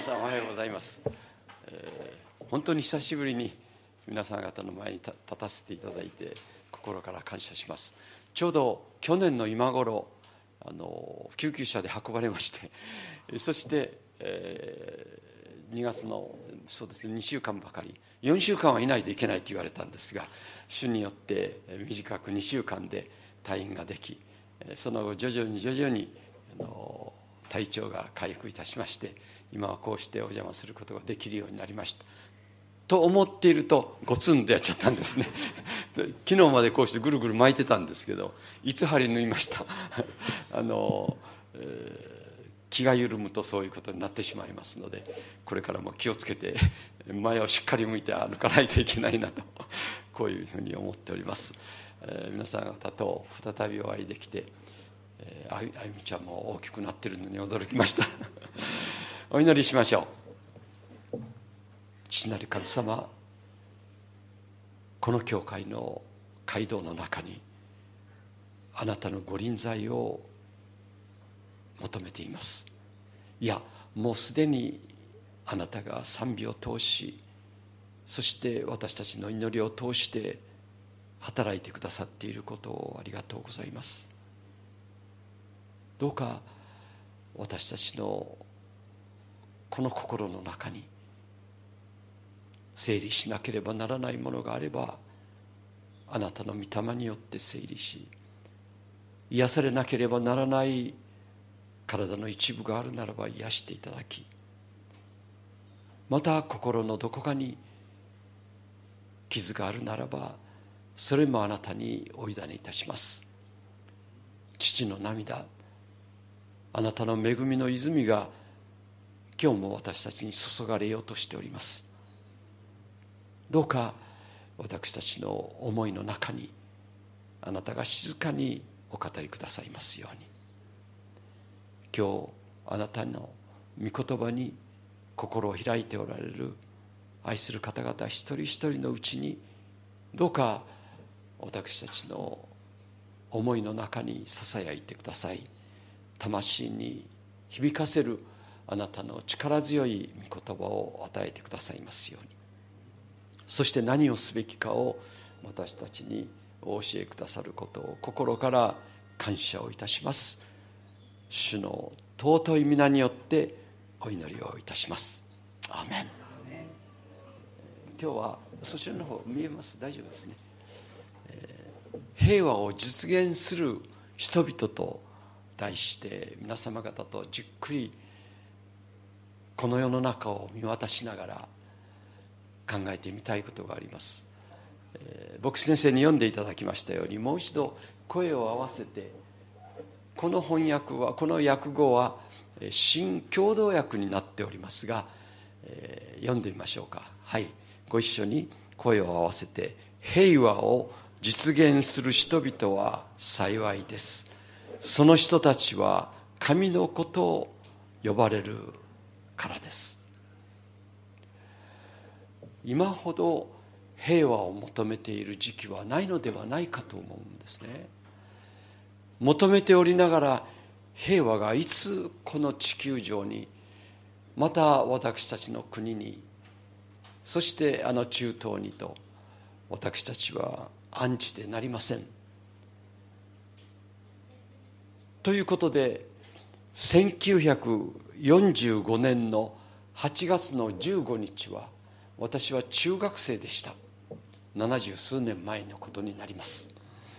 さんおはようございます。本当に久しぶりに皆さん方の前に立たせていただいて心から感謝します。ちょうど去年の今頃救急車で運ばれまして、そして、2月のそうですね2週間ばかり、4週間はいないといけないと言われたんですが、主によって短く2週間で退院ができ、その後徐々に体調が回復いたしまして、今はこうしてお邪魔することができるようになりましたと思っていると、ゴツンとやっちゃったんですね。昨日までこうしてぐるぐる巻いてたんですけど、いつ針縫いました。気が緩むとそういうことになってしまいますので、これからも気をつけて前をしっかり向いて歩かないといけないなと、こういうふうに思っております。皆さん方と再びお会いできて、あゆみちゃんも大きくなっているのに驚きました。お祈りしましょう。父なる神様、この教会の街道の中にあなたのご臨在を求めています。いや、もうすでにあなたが賛美を通し、そして私たちの祈りを通して働いてくださっていることをありがとうございます。どうか私たちのこの心の中に整理しなければならないものがあれば、あなたの御霊によって整理し、癒されなければならない体の一部があるならば癒していただき、また心のどこかに傷があるならば、それもあなたにお委ねいたします。父の涙、あなたの恵みの泉が今日も私たちに注がれようとしております。どうか私たちの思いの中にあなたが静かにお語りくださいますように。今日あなたの御言葉に心を開いておられる愛する方々一人一人のうちに、どうか私たちの思いの中にささやいてください。魂に響かせるあなたの力強い御言葉を与えてくださいますように。そして何をすべきかを私たちにお教えくださることを心から感謝をいたします。主の尊い皆によってお祈りをいたします。アーメン。今日はそちらの方見えます？大丈夫ですね。平和を実現する人々と題して、皆様方とじっくりこの世の中を見渡しながら考えてみたいことがあります。牧師先生に読んでいただきましたように、もう一度声を合わせて、この翻訳は、この訳語は新共同訳になっておりますが、読んでみましょうか。はい、ご一緒に声を合わせて、平和を実現する人々は幸いです。その人たちは神の子と呼ばれるからです。今ほど平和を求めている時期はないのではないかと思うんですね。求めておりながら、平和がいつこの地球上に、また私たちの国に、そして中東にと、私たちは案じてなりません。ということで、1945年の8月の15日は私は中学生でした。70数年前のことになります。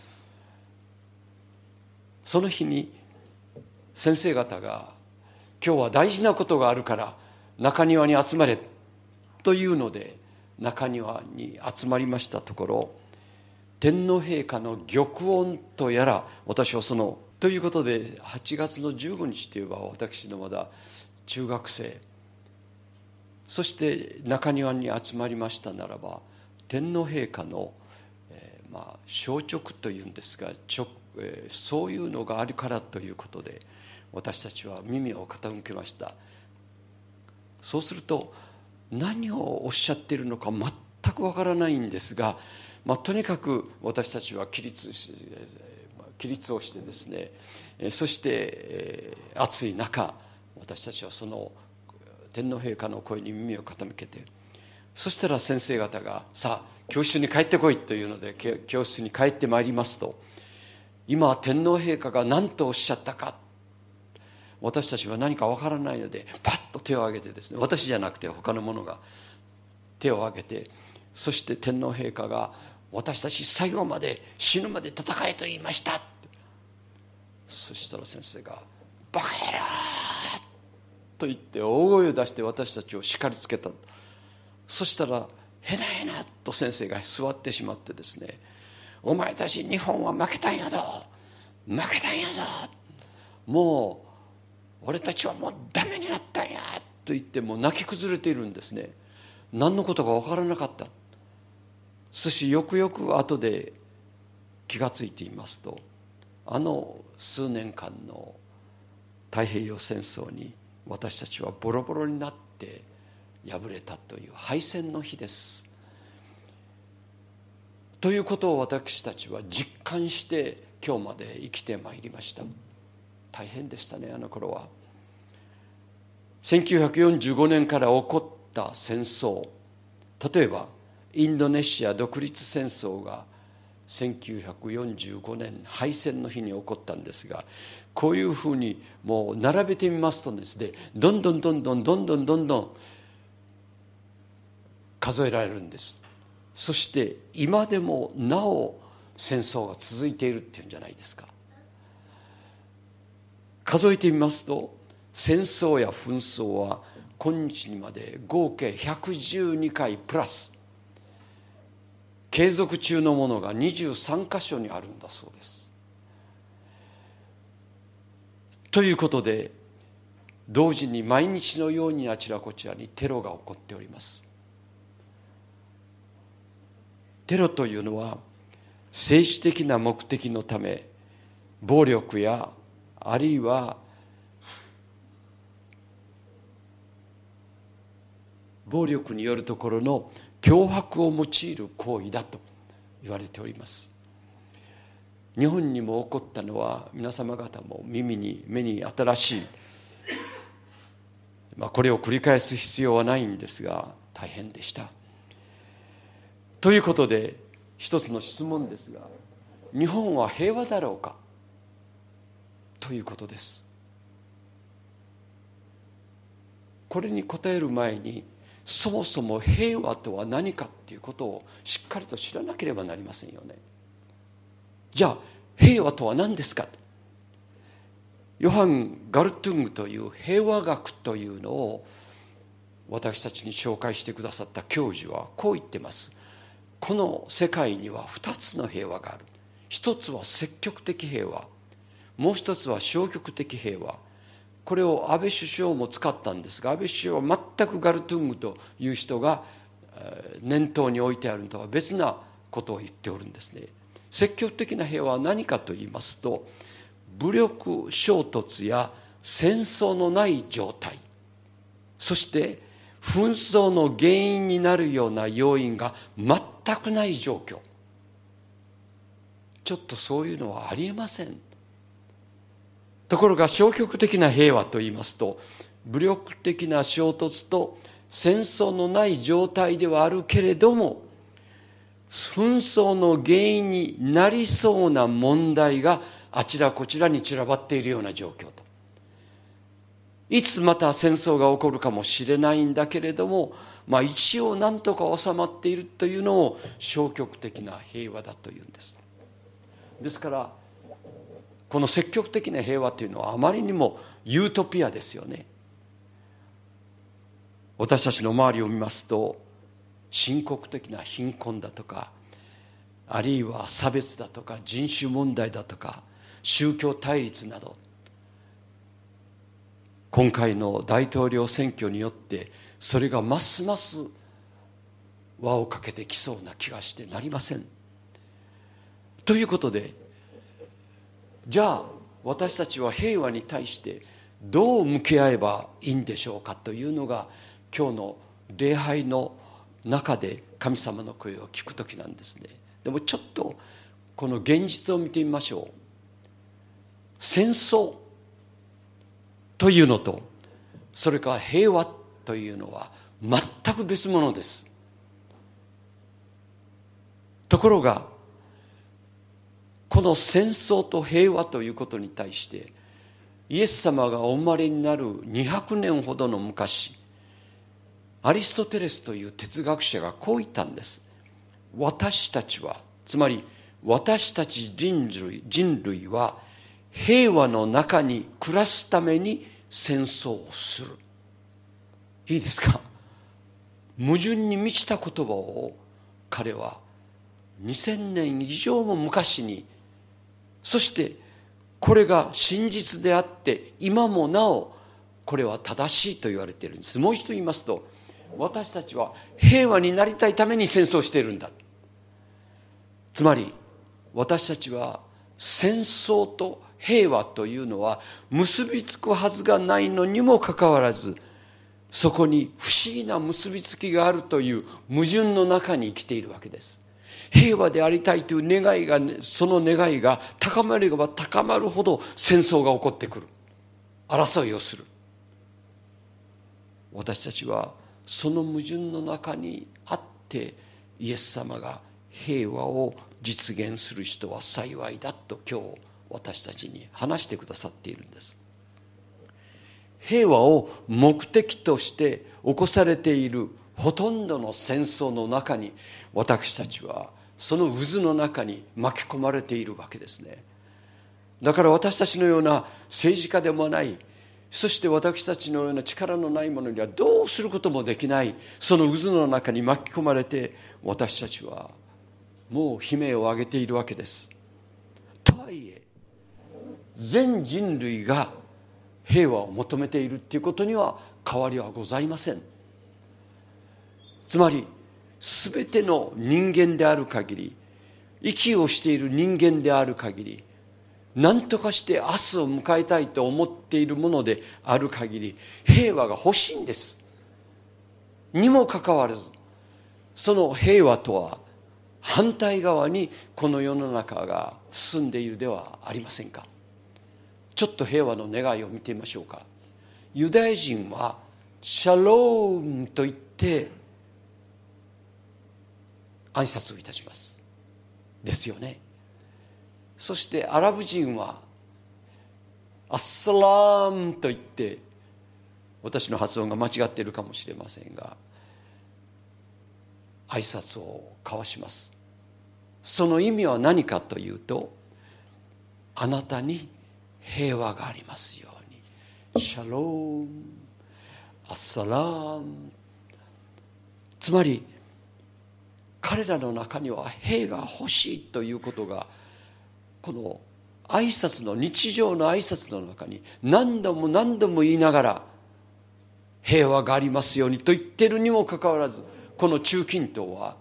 その日に先生方が、今日は大事なことがあるから中庭に集まれというので中庭に集まりましたところ、天皇陛下の玉音とやら、私はということで、8月の15日といえば私のまだ中学生、そして中庭に集まりましたならば、天皇陛下の、消直というんですが、そういうのがあるからということで、私たちは耳を傾けました。そうすると何をおっしゃっているのか全くわからないんですが、とにかく私たちは起立をしてですね、そして暑い中、私たちはその天皇陛下の声に耳を傾けて、そしたら先生方がさあ教室に帰ってこいというので教室に帰ってまいりますと、今天皇陛下が何とおっしゃったか、私たちは何かわからないのでパッと手を挙げてですね、私じゃなくて他の者が手を挙げて、そして天皇陛下が私たち最後まで死ぬまで戦えと言いました。そしたら先生がバカ野郎と言って大声を出して私たちを叱りつけた。そしたらへなへなと先生が座ってしまってですね、お前たち日本は負けたんやぞ、負けたんやぞ、もう俺たちはもうダメになったんやと言って、もう泣き崩れているんですね。何のことか分からなかった。そしてよくよく後で気がついていますと、あの数年間の太平洋戦争に私たちはボロボロになって敗れたという敗戦の日です。ということを私たちは実感して今日まで生きてまいりました。大変でしたね、あの頃は。1945年から起こった戦争、例えばインドネシア独立戦争が1945年敗戦の日に起こったんですが、こういうふうにもう並べてみますとですね、どんどん数えられるんです。そして今でもなお戦争が続いているっていうんじゃないですか。数えてみますと、戦争や紛争は今日にまで合計112回プラス継続中のものが23箇所にあるんだそうです。ということで、同時に毎日のようにあちらこちらにテロが起こっております。テロというのは政治的な目的のため、暴力やあるいは暴力によるところの脅迫を用いる行為だと言われております。日本にも起こったのは皆様方も目に新しい、これを繰り返す必要はないんですが大変でした。ということで一つの質問ですが、日本は平和だろうかということです。これに答える前に、そもそも平和とは何かっていうことをしっかりと知らなければなりませんよね。じゃあ平和とは何ですか。ヨハン・ガルトゥングという平和学というのを私たちに紹介してくださった教授はこう言ってます。この世界には2つの平和がある。一つは積極的平和、もう一つは消極的平和。これを安倍首相も使ったんですが、安倍首相は全くガルトゥングという人が念頭に置いてあるのとは別なことを言っておるんですね。積極的な平和は何かと言いますと、武力衝突や戦争のない状態、そして紛争の原因になるような要因が全くない状況。ちょっとそういうのはありえません。ところが消極的な平和と言いますと、武力的な衝突と戦争のない状態ではあるけれども、紛争の原因になりそうな問題があちらこちらに散らばっているような状況と。いつまた戦争が起こるかもしれないんだけれども、一応何とか収まっているというのを消極的な平和だというんです。ですからこの積極的な平和というのはあまりにもユートピアですよね。私たちの周りを見ますと、深刻的な貧困だとか、あるいは差別だとか人種問題だとか宗教対立など、今回の大統領選挙によってそれがますます輪をかけてきそうな気がしてなりません。ということで、じゃあ私たちは平和に対してどう向き合えばいいんでしょうかというのが今日の礼拝の中で神様の声を聞くときなんですね。でもちょっとこの現実を見てみましょう。戦争というのと、それから平和というのは全く別物です。ところがこの戦争と平和ということに対してイエス様がお生まれになる200年ほどの昔、アリストテレスという哲学者がこう言ったんです。私たちは、つまり私たち人類は平和の中に暮らすために戦争をする。いいですか？矛盾に満ちた言葉を彼は2000年以上も昔に、そしてこれが真実であって今もなおこれは正しいと言われているんです。もう一度言いますと、私たちは平和になりたいために戦争をしているんだ。つまり私たちは戦争と平和というのは結びつくはずがないのにもかかわらず、そこに不思議な結びつきがあるという矛盾の中に生きているわけです。平和でありたいという願いが、その願いが高まれば高まるほど戦争が起こってくる。争いをする。私たちはその矛盾の中にあって、イエス様が平和を実現する人は幸いだと今日私たちに話してくださっているんです。平和を目的として起こされているほとんどの戦争の中に、私たちはその渦の中に巻き込まれているわけですね。だから私たちのような政治家でもない、そして私たちのような力のない者にはどうすることもできない、その渦の中に巻き込まれて、私たちはもう悲鳴を上げているわけです。とはいえ全人類が平和を求めているということには変わりはございません。つまり全ての人間である限り、息をしている人間である限り、何とかして明日を迎えたいと思っているものである限り、平和が欲しいんです。にもかかわらず、その平和とは反対側にこの世の中が進んでいるではありませんか。ちょっと平和の願いを見てみましょうか。ユダヤ人はシャロームと言って挨拶をいたしますですよね。そしてアラブ人はアッサラームと言って、私の発音が間違っているかもしれませんが、挨拶を交わします。その意味は何かというと、あなたに平和がありますように、シャローム、アッサラーム。つまり彼らの中には平が欲しいということが、この挨拶の、日常の挨拶の中に何度も何度も言いながら、平和がありますようにと言っているにもかかわらず、この中近東は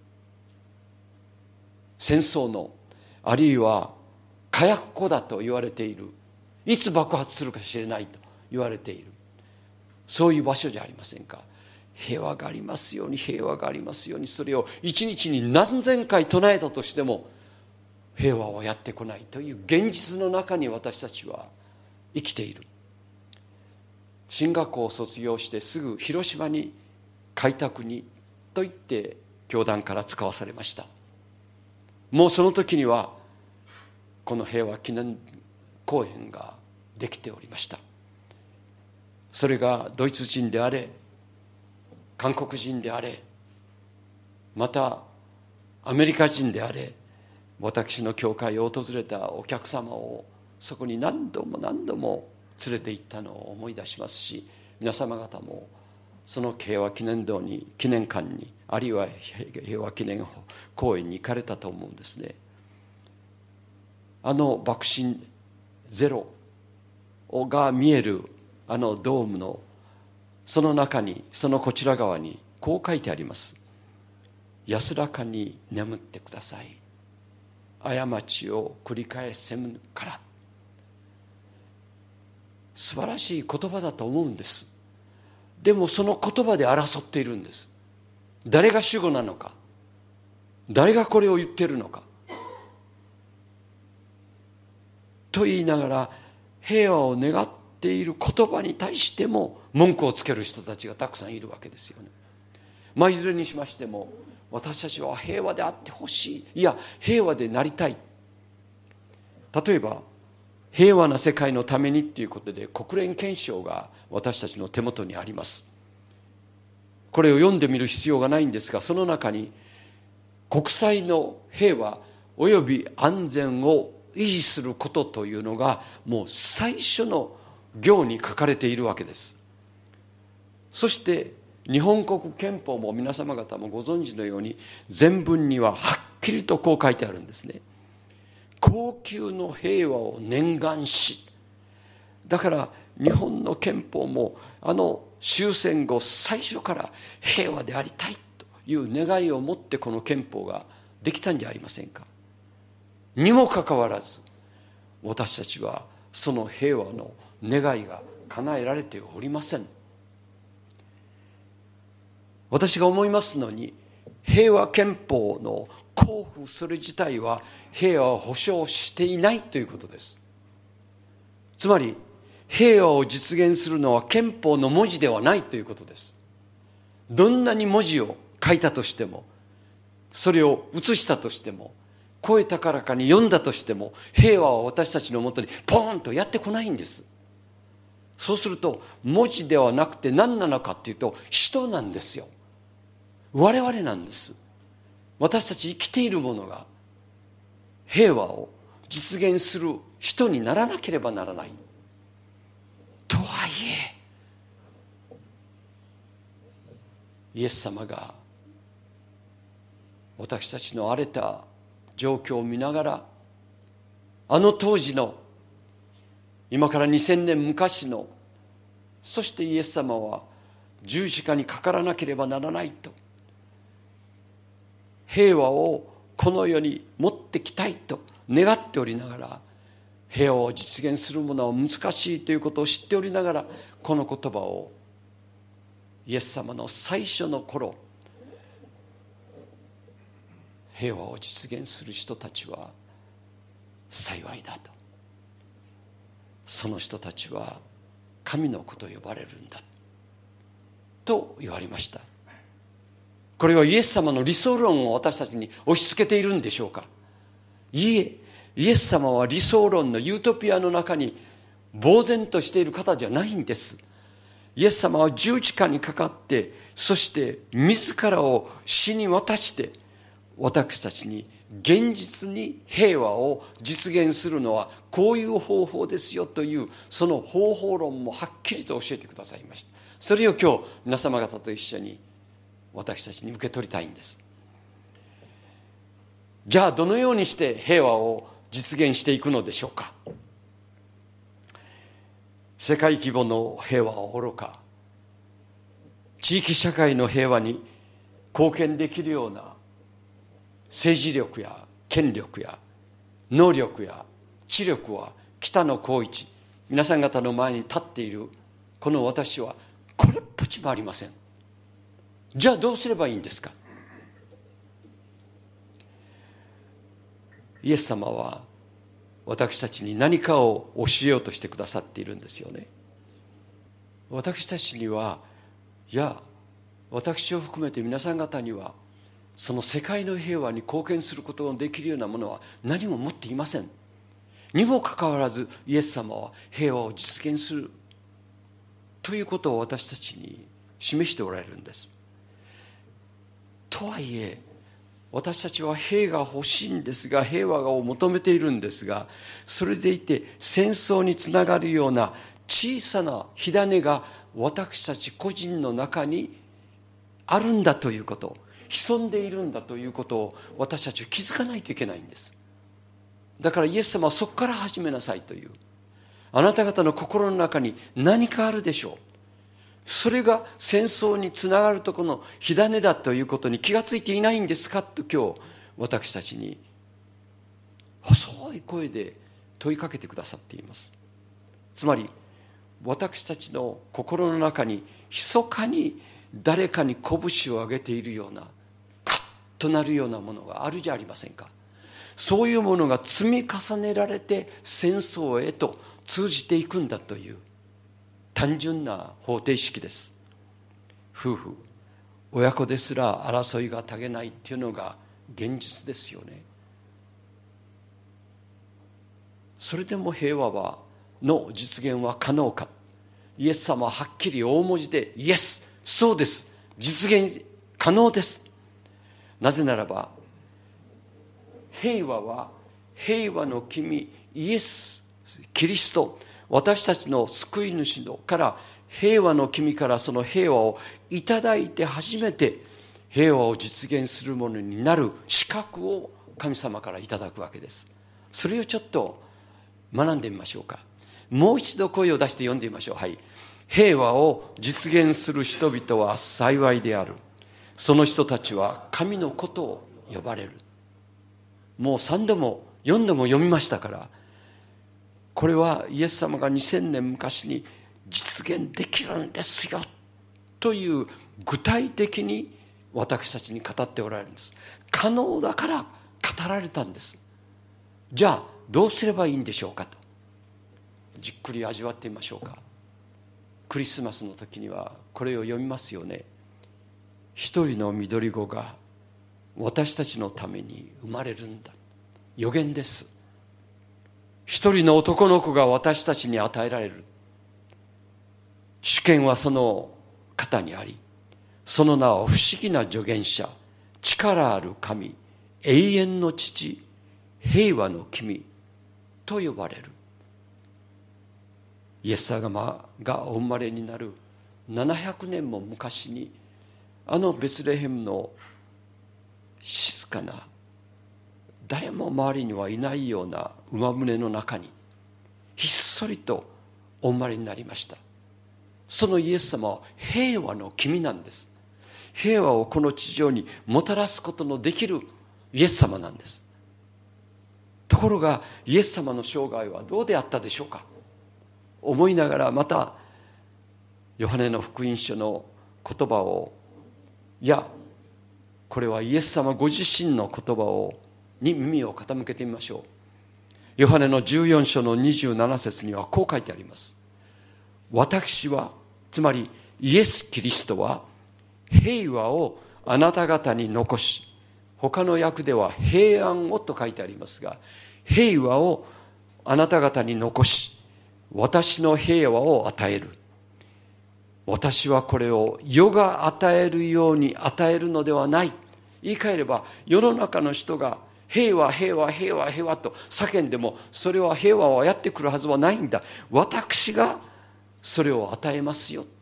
戦争の、あるいは火薬庫だと言われている、いつ爆発するかしれないと言われている、そういう場所じゃありませんか。平和がありますように、平和がありますように、それを一日に何千回唱えたとしても平和はやってこないという現実の中に私たちは生きている。進学校を卒業してすぐ広島に開拓にと言って教団から使わされました。もうその時にはこの平和記念公園ができておりました。それがドイツ人であれ、韓国人であれ、またアメリカ人であれ、私の教会を訪れたお客様をそこに何度も何度も連れて行ったのを思い出しますし、皆様方もその平和記念堂に、記念館に、あるいは平和記念公園に行かれたと思うんですね。あの爆心ゼロが見えるあのドームのその中に、そのこちら側にこう書いてあります。安らかに眠ってください。過ちを繰り返せぬから。素晴らしい言葉だと思うんです。でもその言葉で争っているんです。誰が主語なのか、誰がこれを言っているのかと言いながら、平和を願っっている言葉に対しても文句をつける人たちがたくさんいるわけですよね。いずれにしましても、私たちは平和であってほしい、いや平和でなりたい。例えば平和な世界のためにということで国連憲章が私たちの手元にあります。これを読んでみる必要がないんですが、その中に国際の平和および安全を維持することというのがもう最初の行に書かれているわけです。そして日本国憲法も皆様方もご存知のように前文にははっきりとこう書いてあるんですね。恒久の平和を念願し。だから日本の憲法も終戦後最初から平和でありたいという願いを持ってこの憲法ができたんじゃありませんか。にもかかわらず私たちはその平和の願いが叶えられておりません。私が思いますのに、平和憲法の交付それ自体は平和を保障していないということです。つまり平和を実現するのは憲法の文字ではないということです。どんなに文字を書いたとしても、それを写したとしても、声高らかに読んだとしても、平和は私たちのもとにポーンとやってこないんです。そうすると文字ではなくて何なのかっていうと、人なんですよ。我々なんです。私たち生きているものが平和を実現する人にならなければならない。とはいえ、イエス様が私たちの荒れた状況を見ながら、当時の今から2000年昔の、そしてイエス様は十字架にかからなければならないと、平和をこの世に持ってきたいと願っておりながら、平和を実現するものは難しいということを知っておりながら、この言葉をイエス様の最初の頃、平和を実現する人たちは幸いだと、その人たちは神の子と呼ばれるんだと言われました。これはイエス様の理想論を私たちに押し付けているんでしょうか。いいえ、イエス様は理想論のユートピアの中に呆然としている方じゃないんです。イエス様は十字架にかかって、そして自らを死に渡して、私たちに現実に平和を実現するのはこういう方法ですよという、その方法論もはっきりと教えてくださいました。それを今日皆様方と一緒に私たちに受け取りたいんです。じゃあどのようにして平和を実現していくのでしょうか。世界規模の平和はおろか、地域社会の平和に貢献できるような政治力や権力や能力や知力は北野幸一、皆さん方の前に立っているこの私はこれっぽっちもありません。じゃあどうすればいいんですか。イエス様は私たちに何かを教えようとしてくださっているんですよね。私たちには、いや私を含めて皆さん方には、その世界の平和に貢献することができるようなものは何も持っていません。にもかかわらずイエス様は平和を実現するということを私たちに示しておられるんです。とはいえ私たちは平和が欲しいんですが、平和を求めているんですが、それでいて戦争につながるような小さな火種が私たち個人の中にあるんだということ、潜んでいるんだということを私たちは気づかないといけないんです。だからイエス様はそこから始めなさいという。あなた方の心の中に何かあるでしょう。それが戦争につながるとこの火種だということに気がついていないんですかと、今日私たちに細い声で問いかけてくださっています。つまり私たちの心の中に密かに誰かに拳を上げているような、カッとなるようなものがあるじゃありませんか。そういうものが積み重ねられて戦争へと通じていくんだという、 単純な方程式です。夫婦、親子ですら争いが絶げないっていうのが現実ですよね。それでも平和の実現は可能か。イエス様ははっきり大文字でイエス、そうです、実現可能です。なぜならば平和は平和の君イエス・キリスト、私たちの救い主のから平和の君からその平和をいただいて初めて平和を実現するものになる資格を神様からいただくわけです。それをちょっと学んでみましょうか。もう一度声を出して読んでみましょう。はい。平和を実現する人々は幸いである。その人たちは神のことを呼ばれる。もう3度も4度も読みましたから、これはイエス様が2000年昔に実現できるんですよという具体的に私たちに語っておられるんです。可能だから語られたんです。じゃあどうすればいいんでしょうかと、じっくり味わってみましょうか。クリスマスの時にはこれを読みますよね。一人の緑子が私たちのために生まれるんだ。予言です。一人の男の子が私たちに与えられる。主権はその方にあり、その名は不思議な助言者、力ある神、永遠の父、平和の君と呼ばれる。イエス様がお生まれになる700年も昔に、あのベツレヘムの静かな、誰も周りにはいないような馬舟の中にひっそりとお生まれになりました。そのイエス様は平和の君なんです。平和をこの地上にもたらすことのできるイエス様なんです。ところがイエス様の生涯はどうであったでしょうか。思いながらまたヨハネの福音書の言葉を、いやこれはイエス様ご自身の言葉に耳を傾けてみましょう。ヨハネの14章の27節にはこう書いてあります。私は、つまりイエス・キリストは平和をあなた方に残し、他の訳では平安をと書いてありますが、平和をあなた方に残し、私の平和を与える。私はこれを世が与えるように与えるのではない。言い換えれば、世の中の人が平和平和平和平和と叫んでも、それは平和をやってくるはずはないんだ。私がそれを与えますよ。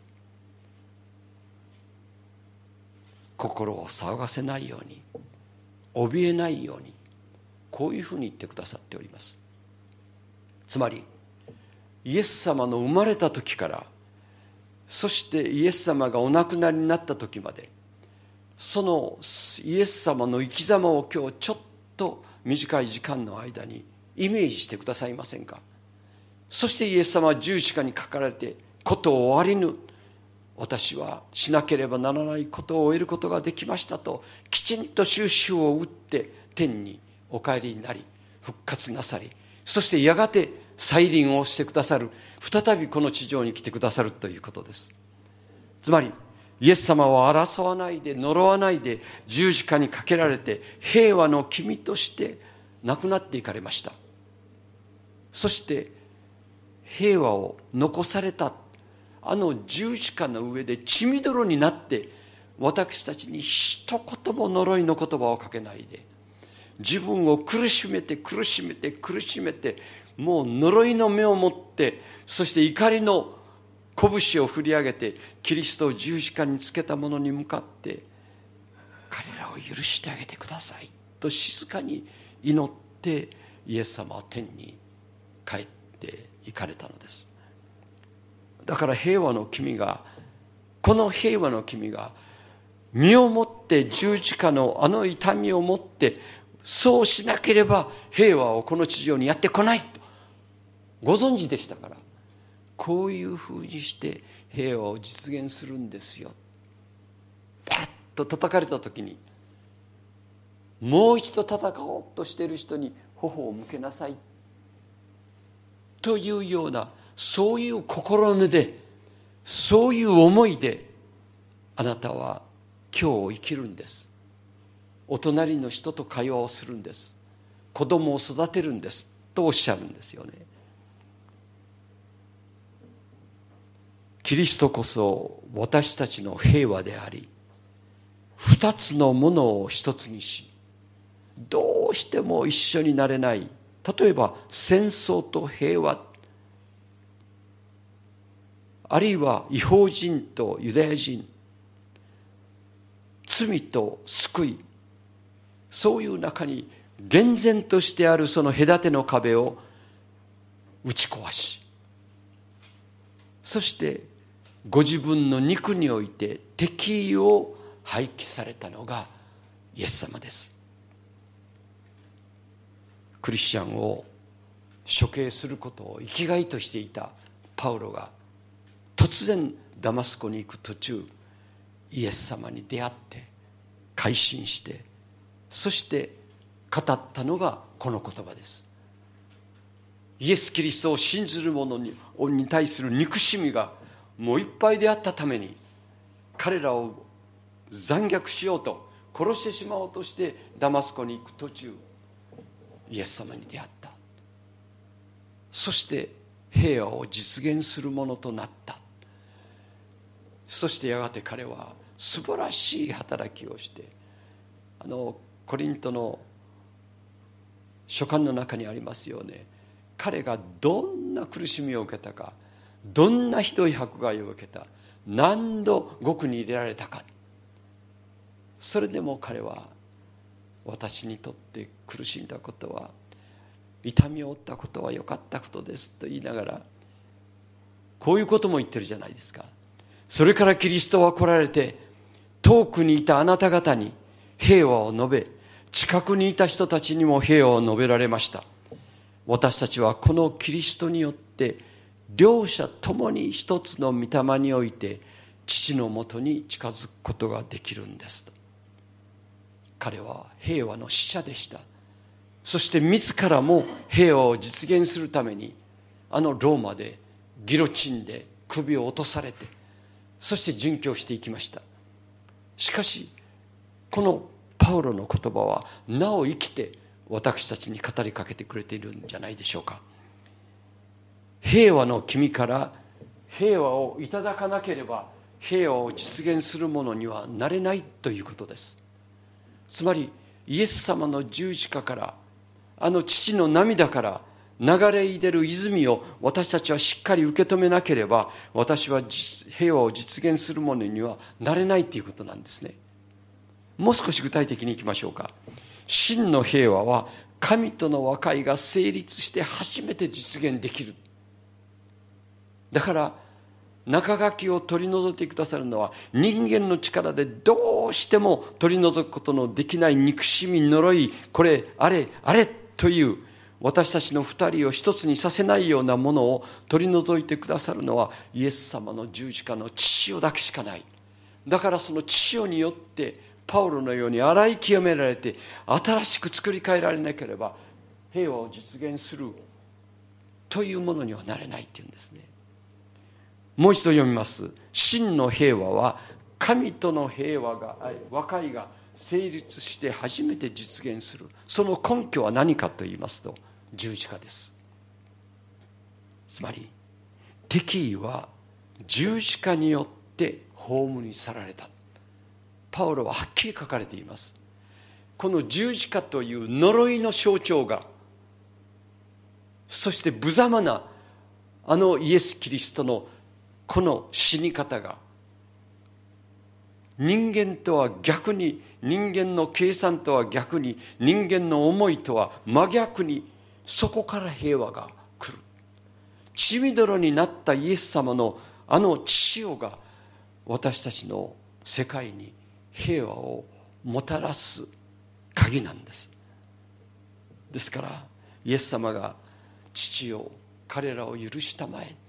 心を騒がせないように、怯えないように、こういうふうに言ってくださっております。つまりイエス様の生まれた時から、そしてイエス様がお亡くなりになった時まで、そのイエス様の生き様を今日ちょっと短い時間の間にイメージしてくださいませんか。そしてイエス様は十字架にかかられて、ことを終わりぬ、私はしなければならないことを終えることができましたと、きちんと収集を打って天にお帰りになり、復活なさり、そしてやがて再臨をしてくださる、再びこの地上に来てくださるということです。つまりイエス様は争わないで呪わないで十字架にかけられて、平和の君として亡くなっていかれました。そして平和を残された、あの十字架の上で血みどろになって、私たちに一言も呪いの言葉をかけないで、自分を苦しめて苦しめて苦しめて、もう呪いの目を持って、そして怒りの拳を振り上げてキリストを十字架につけた者に向かって、彼らを許してあげてくださいと静かに祈って、イエス様は天に帰って行かれたのです。だから平和の君が、この平和の君が身をもって十字架のあの痛みをもって、そうしなければ平和をこの地上にやってこないとご存知でしたから、こういうふうにして平和を実現するんですよ。パッと叩かれた時に、もう一度戦おうとしている人に頬を向けなさいというような、そういう心根でそういう思いであなたは今日を生きるんです。お隣の人と会話をするんです。子供を育てるんですとおっしゃるんですよね。キリストこそ私たちの平和であり、二つのものを一つにし、どうしても一緒になれない、例えば戦争と平和、あるいは異邦人とユダヤ人、罪と救い、そういう中に厳然としてあるその隔ての壁を打ち壊し、そしてご自分の肉において敵意を廃棄されたのがイエス様です。クリスチャンを処刑することを生きがいとしていたパウロが突然ダマスコに行く途中、イエス様に出会って改心して、そして語ったのがこの言葉です。イエス・キリストを信ずる者に対する憎しみがもういっぱいであったために、彼らを残虐しようと、殺してしまおうとしてダマスコに行く途中、イエス様に出会った。そして平和を実現するものとなった。そしてやがて彼は素晴らしい働きをして、コリントの書簡の中にありますよね。彼がどんな苦しみを受けたか、どんなひどい迫害を受けた、何度獄に入れられたか、それでも彼は、私にとって苦しんだことは、痛みを負ったことは良かったことですと言いながら、こういうことも言ってるじゃないですか。それからキリストは来られて、遠くにいたあなた方に平和を述べ、近くにいた人たちにも平和を述べられました。私たちはこのキリストによって両者ともに一つの御霊において父のもとに近づくことができるんですと。彼は平和の使者でした。そして自らも平和を実現するためにローマでギロチンで首を落とされて、そして殉教していきました。しかしこのパウロの言葉はなお生きて私たちに語りかけてくれているんじゃないでしょうか。平和の君から平和をいただかなければ平和を実現するものにはなれないということです。つまりイエス様の十字架から、父の涙から流れ出る泉を私たちはしっかり受け止めなければ、私は平和を実現するものにはなれないということなんですね。もう少し具体的にいきましょうか。真の平和は神との和解が成立して初めて実現できる。だから中書きを取り除いてくださるのは、人間の力でどうしても取り除くことのできない憎しみ、呪い、これあれあれという私たちの二人を一つにさせないようなものを取り除いてくださるのはイエス様の十字架の血潮だけしかない。だからその血潮によってパウロのように洗い清められて新しく作り変えられなければ平和を実現するというものにはなれないっていうんですね。もう一度読みます。真の平和は神との平和が和解が成立して初めて実現する。その根拠は何かと言いますと、十字架です。つまり敵意は十字架によって葬り去られた。パウロははっきり書かれています。この十字架という呪いの象徴が、そして無様なイエス・キリストのこの死に方が、人間とは逆に、人間の計算とは逆に、人間の思いとは真逆に、そこから平和が来る。血みどろになったイエス様の血潮が私たちの世界に平和をもたらす鍵なんです。ですからイエス様が父を彼らを許したまえ、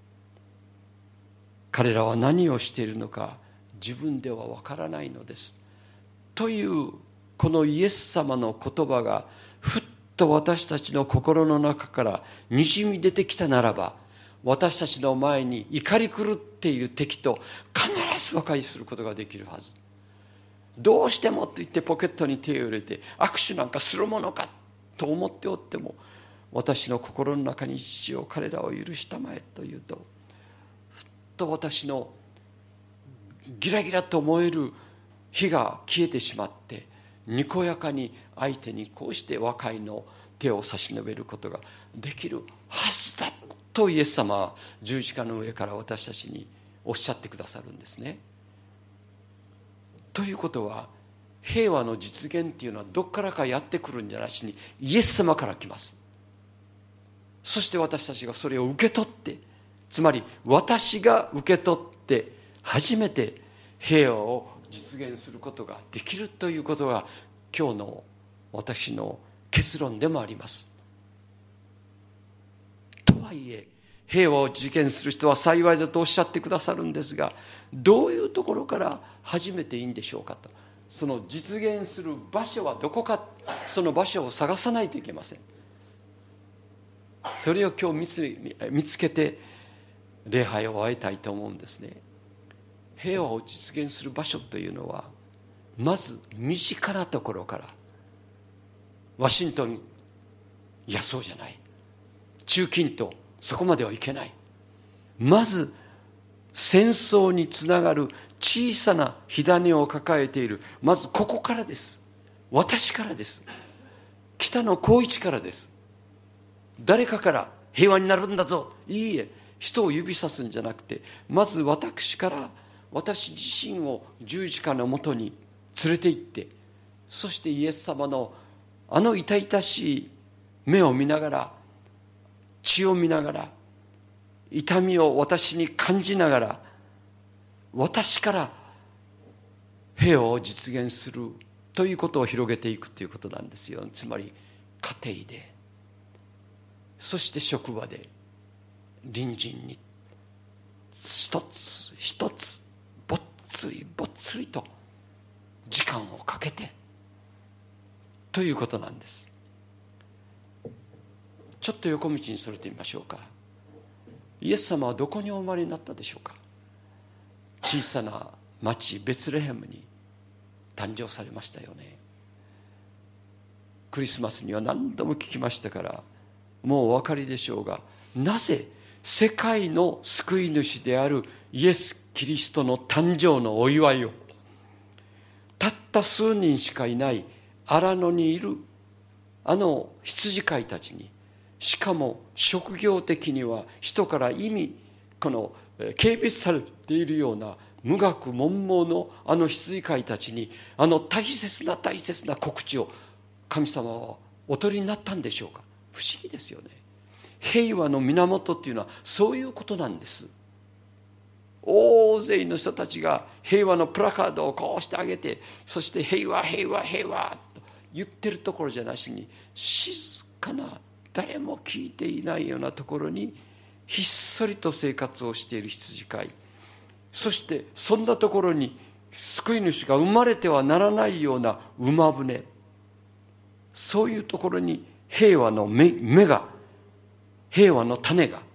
彼らは何をしているのか自分ではわからないのですというこのイエス様の言葉がふっと私たちの心の中からにじみ出てきたならば、 私たちの前に怒り狂っている敵と必ず和解することができるはず。どうしてもと言ってポケットに手を入れて握手なんかするものかと思っておっても、私の心の中に父よ彼らを許したまえと言うと、ふっと私のギラギラと燃える火が消えてしまって、にこやかに相手にこうして和解の手を差し伸べることができるはずだとイエス様は十字架の上から私たちにおっしゃってくださるんですね。ということは、平和の実現っていうのはどこからかやってくるんじゃなしにイエス様から来ます。そして私たちがそれを受け取って、つまり私が受け取って初めて平和を実現することができるということが今日の私の結論でもあります。とはいえ平和を実現する人は幸いだとおっしゃってくださるんですが、どういうところから始めていいんでしょうかと。その実現する場所はどこか、その場所を探さないといけません。それを今日見つけて礼拝を終えたいと思うんですね。平和を実現する場所というのは、まず身近なところから。ワシントン、いやそうじゃない、中近東、そこまではいけない。まず戦争につながる小さな火種を抱えている、まずここからです。私からです。北野幸一からです。誰かから平和になるんだぞ、いいえ、人を指さすんじゃなくて、まず私から、私自身を十字架のもとに連れて行って、そしてイエス様のあの痛々しい目を見ながら、血を見ながら、痛みを私に感じながら、私から平和を実現するということを広げていくということなんですよ。つまり家庭で、そして職場で、隣人に一つ一つぼっつりぼっつりと時間をかけてということなんです。ちょっと横道にそれてみましょうか。イエス様はどこにお生まれになったでしょうか。小さな町ベツレヘムに誕生されましたよね。クリスマスには何度も聞きましたからもうお分かりでしょうが、なぜ世界の救い主であるイエス・キリストの誕生のお祝いを、たった数人しかいない荒野にいるあの羊飼いたちに、しかも職業的には人から軽蔑されているような無学問盲のあの羊飼いたちに、あの大切な大切な告知を神様はお取りになったんでしょうか。不思議ですよね。平和の源っていうのはそういうことなんです。大勢の人たちが平和のプラカードをこうしてあげて、そして平和平和平和と言ってるところじゃなしに、静かな誰も聞いていないようなところにひっそりと生活をしている羊飼い、そしてそんなところに救い主が生まれてはならないような馬舟、そういうところに平和の芽が、平和の種が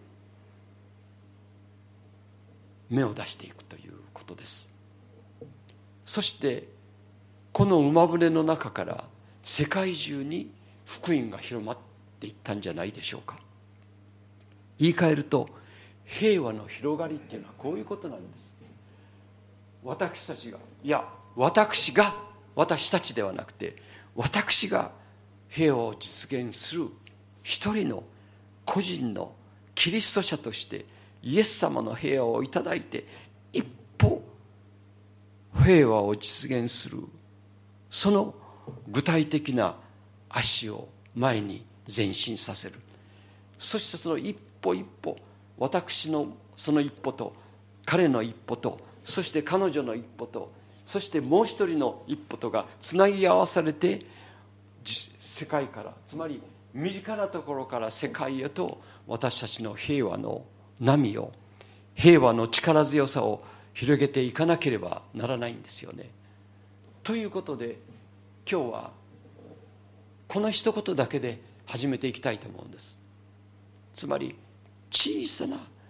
芽を出していくということです。そしてこの馬舟の中から世界中に福音が広まっていったんじゃないでしょうか。言い換えると、平和の広がりっていうのはこういうことなんです。私たちが、いや私たちではなくて、私が平和を実現する一人の個人のキリスト者としてイエス様の平和をいただいて、一歩平和を実現する、その具体的な足を前に前進させる。そしてその一歩一歩、私のその一歩と彼の一歩と、そして彼女の一歩と、そしてもう一人の一歩とがつなぎ合わされて、世界から、つまり身近なところから世界へと私たちの平和の波を、平和の力強さを広げていかなければならないんですよね。ということで今日はこの一言だけで始めていきたいと思うんです。つまり小さな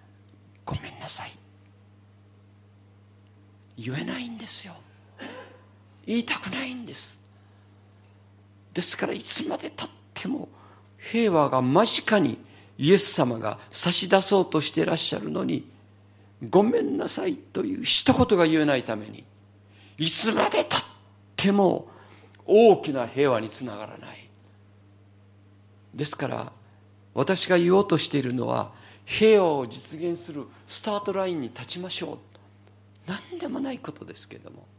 ごめんなさい言えないんですよ。言いたくないんです。ですからいつまでたっても平和が間近にイエス様が差し出そうとしていらっしゃるのに、ごめんなさいという一言が言えないために、いつまでたっても大きな平和につながらない。ですから私が言おうとしているのは、平和を実現するスタートラインに立ちましょう。何でもないことですけれども、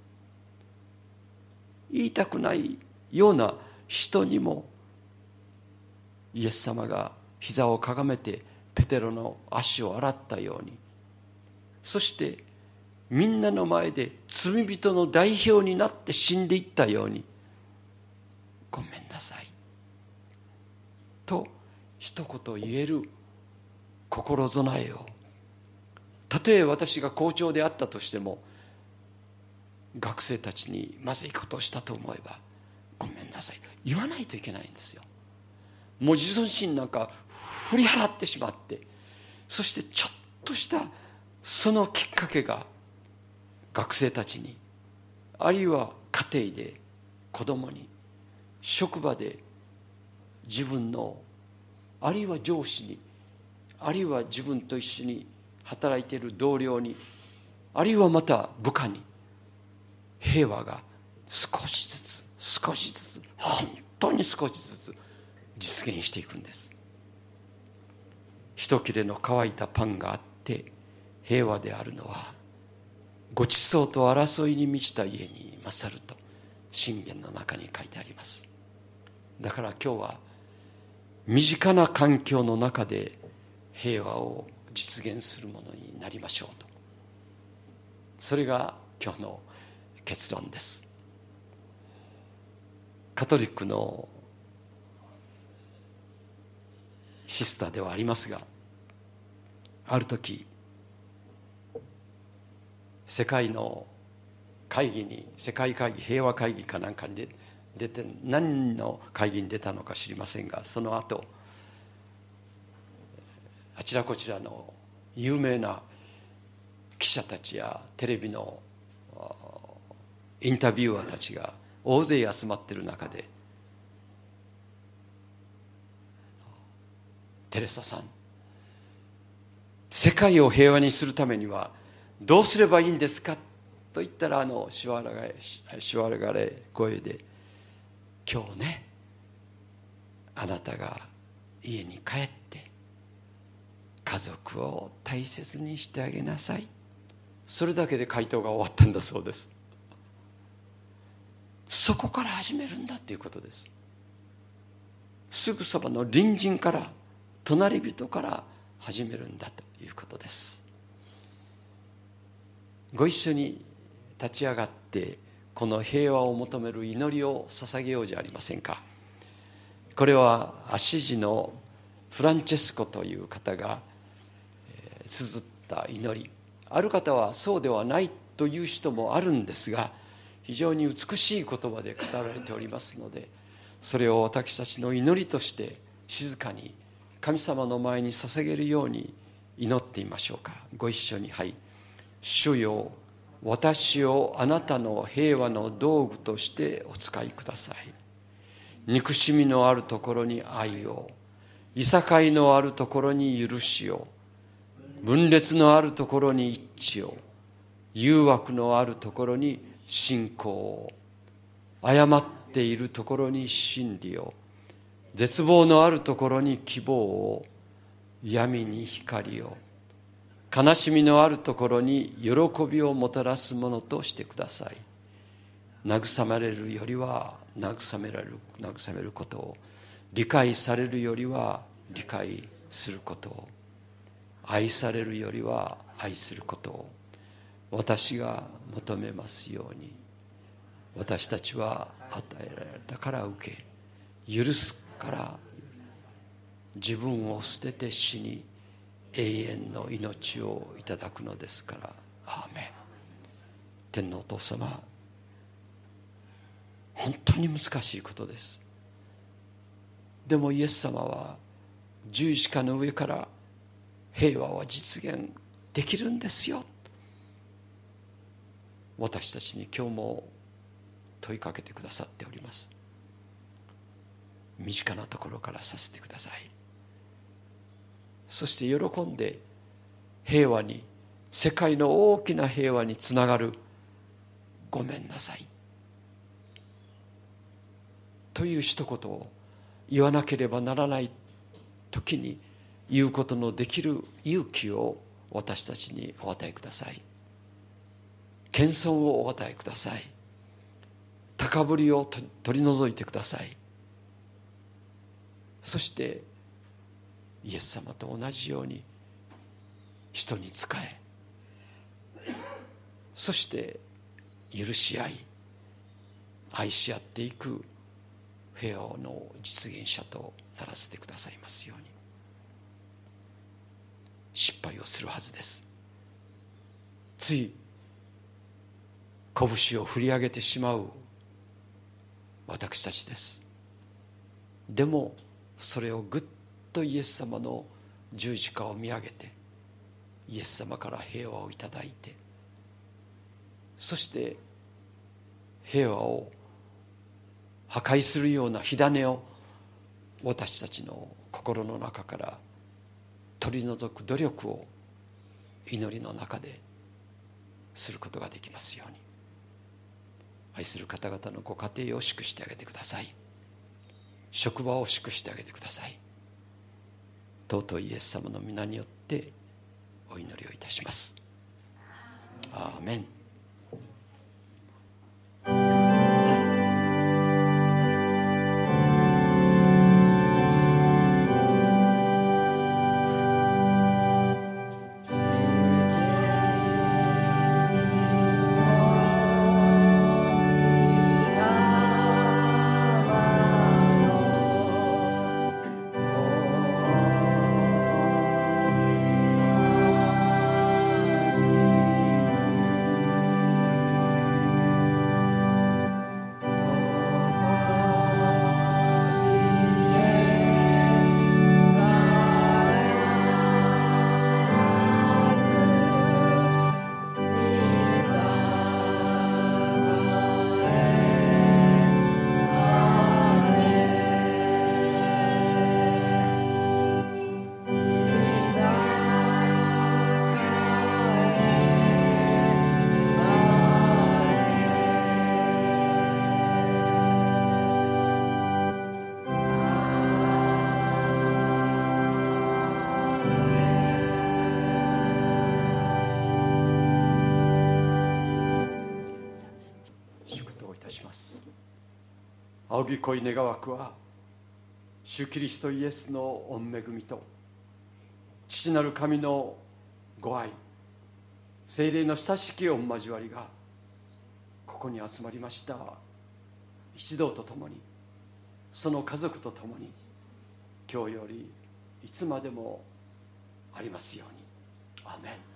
言いたくないような人にもイエス様が膝をかがめてペテロの足を洗ったように、そしてみんなの前で罪人の代表になって死んでいったように、ごめんなさいと一言言える心備えを、たとえ私が校長であったとしても、学生たちにまずいことをしたと思えばごめんなさい言わないといけないんですよ。もう自尊心なんか振り払ってしまって、そしてちょっとしたそのきっかけが学生たちに、あるいは家庭で子供に、職場で自分の、あるいは上司に、あるいは自分と一緒に働いている同僚に、あるいはまた部下に、平和が少しずつ少しずつ、本当に少しずつ実現していくんです。一切れの乾いたパンがあって平和であるのは、ごちそうと争いに満ちた家に勝ると箴言の中に書いてあります。だから今日は身近な環境の中で平和を実現するものになりましょうと、それが今日の結論です。カトリックのシスターではありますが、ある時世界の会議に、世界会議、平和会議かなんかに出て、何の会議に出たのか知りませんが、その後あちらこちらの有名な記者たちやテレビのインタビュアーたちが大勢集まっている中で、テレサさん、世界を平和にするためにはどうすればいいんですかと言ったら、しわられ声で、今日ね、あなたが家に帰って家族を大切にしてあげなさい。それだけで回答が終わったんだそうです。そこから始めるんだということです。すぐそばの隣人から、隣人から始めるんだということです。ご一緒に立ち上がってこの平和を求める祈りを捧げようじゃありませんか。これはアシジのフランチェスコという方が綴った祈り、ある方はそうではないという人もあるんですが、非常に美しい言葉で語られておりますので、それを私たちの祈りとして静かに神様の前に捧げるように祈ってみましょうか。ご一緒に。はい。主よ、私をあなたの平和の道具としてお使いください。憎しみのあるところに愛を、いさかいのあるところに許しを、分裂のあるところに一致を、誘惑のあるところに信仰を、誤っているところに真理を、絶望のあるところに希望を、闇に光を、悲しみのあるところに喜びをもたらすものとしてください。慰められるよりは慰めることを、理解されるよりは理解することを、愛されるよりは愛することを私が求めますように。私たちは与えられたから受け、許すから自分を捨てて死に永遠の命をいただくのですから。アーメン。天皇お父様、本当に難しいことです。でもイエス様は十字架の上から平和を実現できるんですよ。私たちに今日も問いかけてくださっております。身近なところからさせてください。そして喜んで平和に、世界の大きな平和につながるごめんなさいという一言を言わなければならない時に言うことのできる勇気を私たちにお与えください。謙遜をお与えください。高ぶりを取り除いてください。そしてイエス様と同じように人に仕え、そして許し合い愛し合っていく平和の実現者とならせてくださいますように。失敗をするはずです。つい拳を振り上げてしまう私たちです。でもそれをぐっとイエス様の十字架を見上げて、イエス様から平和をいただいて、そして平和を破壊するような火種を私たちの心の中から取り除く努力を祈りの中ですることができますように。愛する方々のご家庭を祝してあげてください。職場を祝してあげてください。尊いイエス様の皆によってお祈りをいたします。アーメン。仰ぎ恋願わくは主キリストイエスの御恵みと父なる神のご愛、聖霊の親しき御交わりがここに集まりました一同と共に、その家族と共に今日よりいつまでもありますように。アーメン。